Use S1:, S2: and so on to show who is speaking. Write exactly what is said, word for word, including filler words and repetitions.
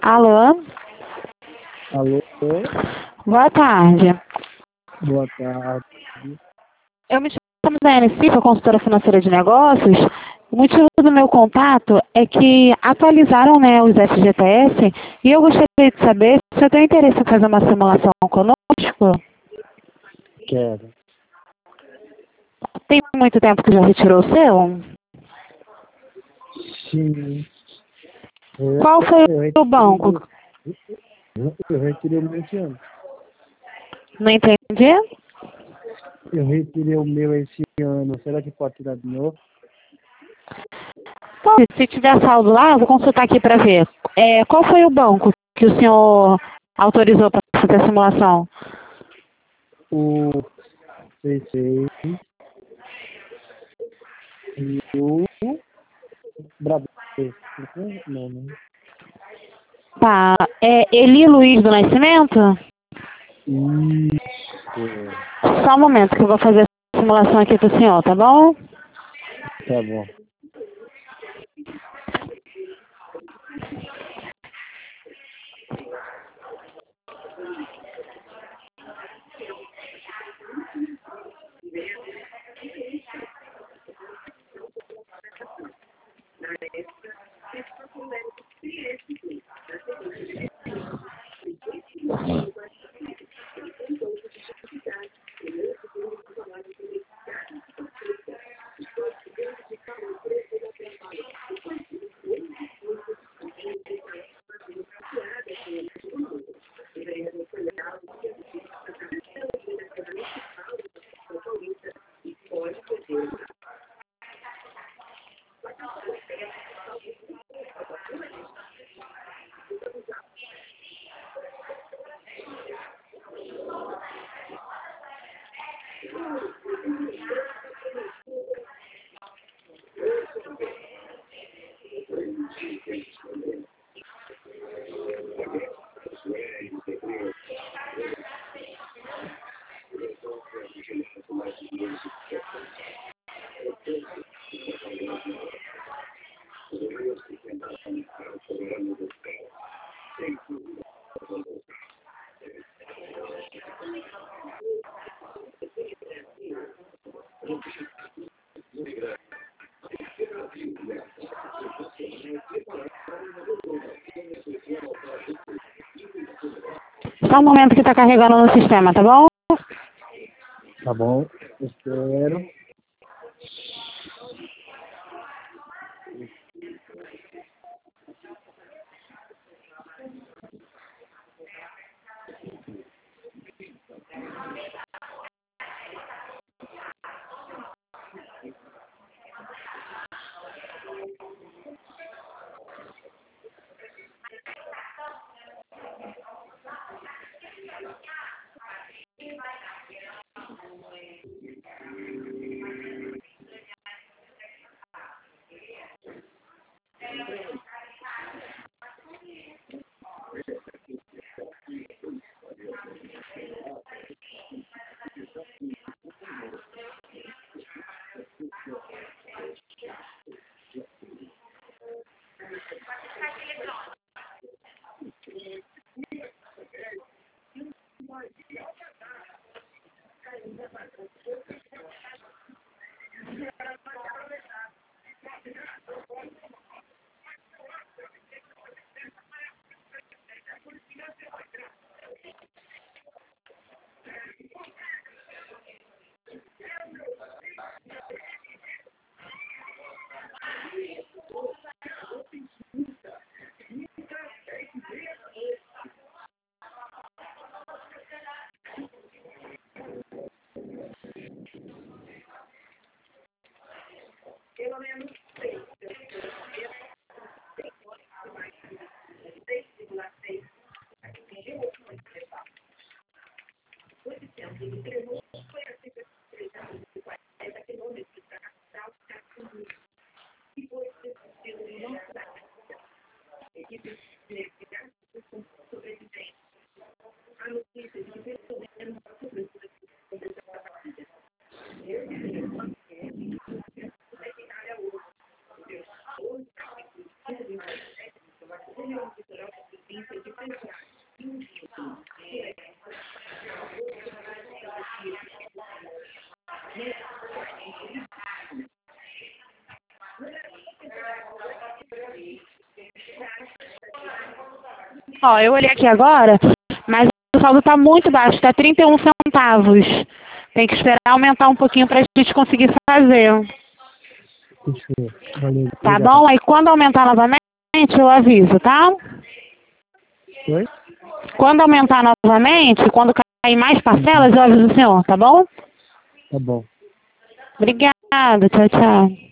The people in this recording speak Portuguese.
S1: Alô?
S2: Alô?
S1: Boa tarde.
S2: Boa tarde.
S1: Eu me chamo Daiane Silva, consultora financeira de negócios. O motivo do meu contato é que atualizaram, né, os F G T S e eu gostaria de saber se você tem interesse em fazer uma simulação conosco.
S2: Quero.
S1: Tem muito tempo que já retirou o seu?
S2: Sim. Eu,
S1: Qual foi
S2: eu,
S1: o banco?
S2: eu, eu retirei o meu esse ano.
S1: Não entendi?
S2: Eu retirei o meu esse ano. Será que pode tirar de novo?
S1: Bom, se tiver saldo lá, eu vou consultar aqui para ver. É, qual foi o banco que o senhor autorizou para fazer a simulação?
S2: O C C e o Bradesco. Não, não.
S1: Tá. É Eli Luiz do Nascimento?
S2: Isso.
S1: Só um momento que eu vou fazer a simulação aqui pro senhor, tá bom?
S2: Tá bom.
S1: Só um momento que tá carregando no sistema, tá bom?
S2: Tá bom. Espero.
S1: Ó, eu olhei aqui agora, mas o saldo está muito baixo, está trinta e um centavos. Tem que esperar aumentar um pouquinho para a gente conseguir fazer.
S2: Fechou. Valeu.
S1: Tá
S2: Obrigado.
S1: bom? Aí quando aumentar novamente, eu aviso, tá?
S2: Oi?
S1: Quando aumentar novamente, quando cair mais parcelas, eu aviso o senhor, tá bom?
S2: Tá bom.
S1: Obrigada, tchau, tchau.